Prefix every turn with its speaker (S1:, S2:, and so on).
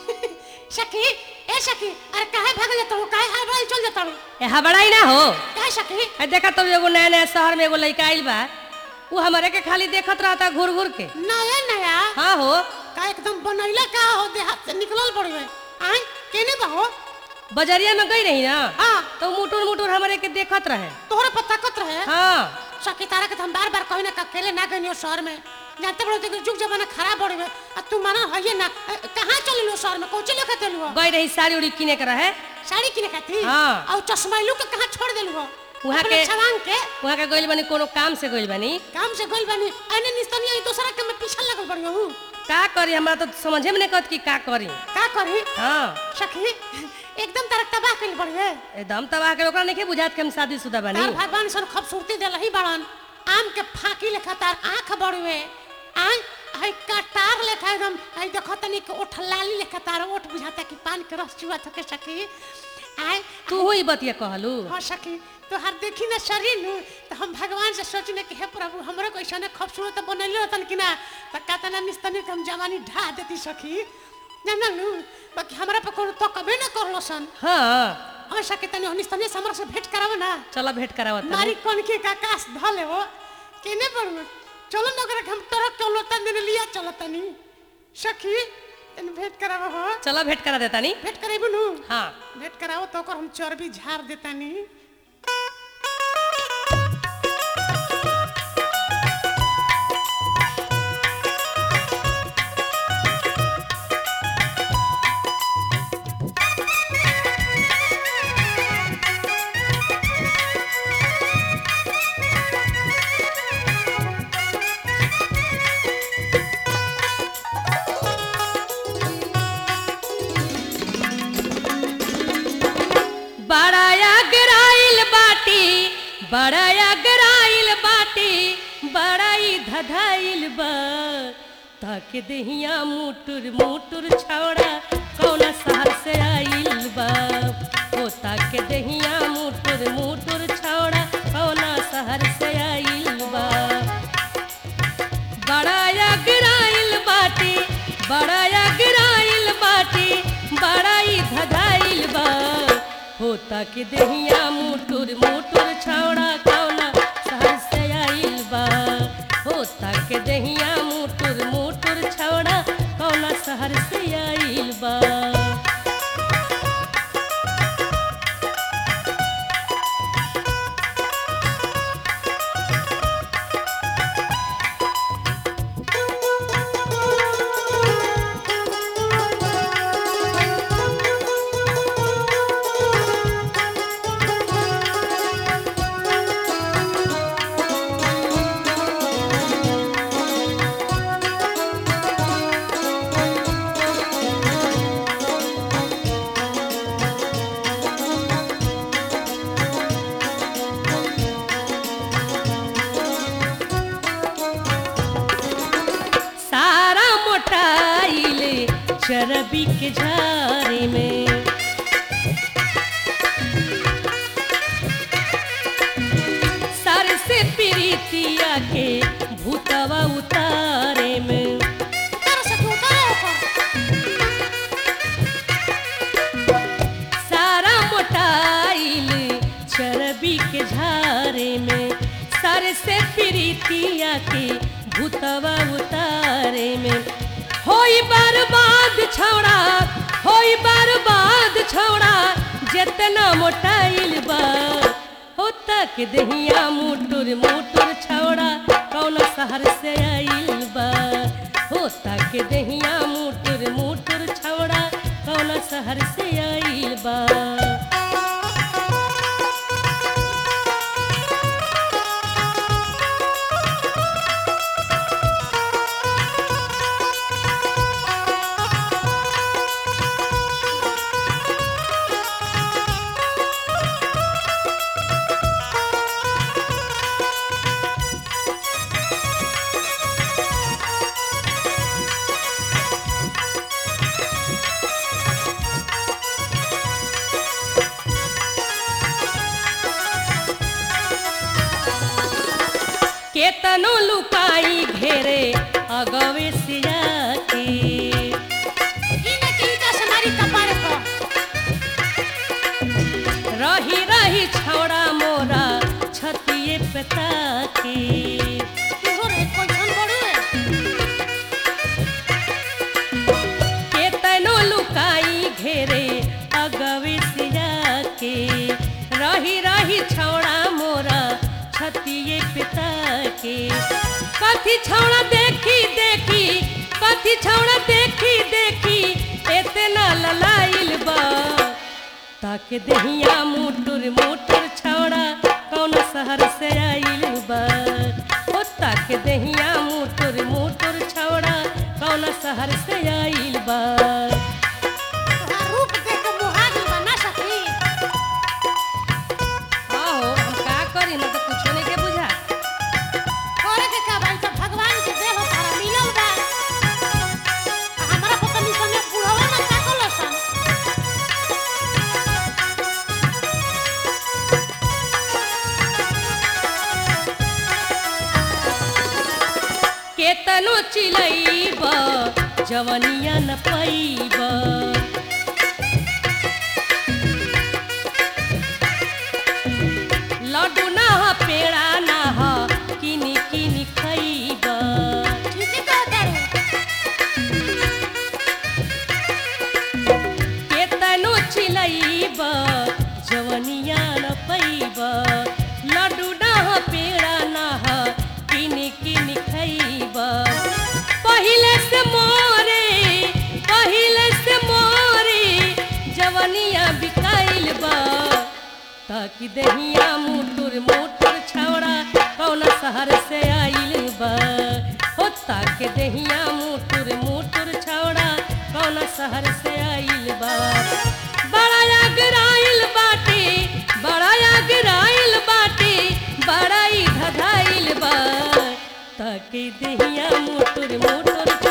S1: सखी ए सखी अरे काहे भाग जाता हो काहे हड़बड़ाई चल जाता हो
S2: ए हबड़ाई ना हो।
S1: काहे सखी
S2: ए देखा तो एगो नया नया शहर में एगो लड़का आइल बा, वो हमारे के खाली देखत रहता घूर घूर के।
S1: नया नया
S2: हाँ हो।
S1: का एकदम बनैला का हो देहात से निकलल पड़वे आय केने बा हो
S2: बजरिया में गई रही ना
S1: हां
S2: तो मुटुर मुटुर हमारे के देखत रहे।
S1: तोहरे पता कत रहे
S2: हाँ
S1: सखी तारा के हम बार बार कहिना का अकेले ना गइयो शहर में जानते बड़ो कि जुग जमाना खराब बढ़वे आ तू माना हइए ना कहां चलिलो शहर में कोची लेके चलियो
S2: गई रही साड़ी उड़ी किने के रहे।
S1: साड़ी किने खाती
S2: हाँ।
S1: और चश्मा लू के कहां छोड़ देलु हो
S2: वहाँ के
S1: छवांग के
S2: वहाँ के गइल बनी कोनो काम से गइल बनी।
S1: काम से गइल बनी अने निस्तनी आई दूसरा के में पीछे लगल पड़ियो हूं
S2: का करी हमरा तो समझे में नहीं कहत कि का करी।
S1: का करी
S2: हाँ
S1: सखी एकदम तारा तबाह कइल पड़वे
S2: एकदम तबाह के ओकरा नहीं बुझात कि हम शादीशुदा बनी।
S1: तार भगवान सन खूबसूरती देलही बड़न आम के फाकी लेखा तार आंख बड़वे आय हई कटार लेखा एकदम हई देखो तनी के ओठ लाली लेखा तार ओठ बुझाता कि पान के रस चुआ थके सखी आय
S2: तू ही बतिया कहलू।
S1: हां सखी तो हर देखी ना शरीर नु तो हम भगवान से सोचने कि हे प्रभु हमरे को ऐसा खूबसूरत बनैले रहतन कि ना त कातना निस्तनी हम जवानी ढा देती सखी जानलू बाकी हमरा पे कोनो तो कबे ना करलो सन।
S2: हाँ
S1: हम सखी तनी निस्तनी से हमरा से भेंट करावे ना
S2: चला भेंट करावत
S1: मारी कौन के आकाश धले हो केने पर चलो नगर हम तरफ चलो तन लिया चलो तनी सखी तन भेंट करावो हो
S2: चला भेंट करा देता नी।
S1: भेंट करेबू नु
S2: हाँ
S1: भेंट करावो तो ओकर हम चर्बी झाड़ देतानी।
S2: बड़ा गराइल बाटी बड़ाई धधाइल बा ताके दहिया मुटुर मुटुर छौड़ा कौना शहर से आइल बा ओ ताके दहिया मुटुर मुटुर छौड़ा कौना शहर से आइल बा। बड़ा गराइल बाटी बड़ाई धधाइल बा होता के दहिया मुटुर मुटुर छौड़ा कौना शहर से आइल बा होता के दहिया मुटुर मुटुर छौड़ा कौना शहर से आइल बा। चरबी के झारे में सर से प्रीतिया के भूतवा उतारे में सारा मोटाइल चरबी के झारे में सर से प्रीतिया के भूतवा उतारे में होई बर्बाद छौड़ा जितना मोटाइल बा होता के दहिया मुटुर मुटुर छौड़ा कौन शहर से आइल बा होता के दहिया मुटुर मुटुर छौड़ा कौन शहर से आइल बा। केतनो लुकाई घेरे अगवे सिया की गलिए पिता के कथी छौड़ा देखी देखी कथी छौड़ा देखी देखी इतना ललाइल बा ताके दहिया मुटुर मुटुर छौड़ा कौन शहर से आइल बा ओ ताके दहिया मुटुर मुटुर छौड़ा कौन शहर से आइल बा
S1: तोहार रूप देख के मुहा गइल बा ना सखी।
S2: आओ हम का करी ना तो कुछो नहीं के बुझा
S1: करे के का बाई सब भगवान के देह तारा मिलल बा। आ हमरा पता नहीं सने बुढ़वा ना का कलसन।
S2: केतनो चिलैब जवनिया न पैब लड्डू ना ह पेड़ा ना ह किनी किनी खैब
S1: ठीके कहतारू।
S2: केतनो चिलैब जवनिया न पैब लड्डू ना ह पेड़ा ना ह किनी किनी खैब पहिले से मोरे जवनिया बिकाइल बा ताकि दहिया मुटुर मुटुर छौड़ा कौन शहर से आइल बा हो ताकि दहिया मुटुर मुटुर छौड़ा कौन शहर से आइल बा बड़ा आगराइल बाटे बड़ा आगराइल बाटे बड़ा ही धधाइल बा ताकि दहिया मुटुर मुटुर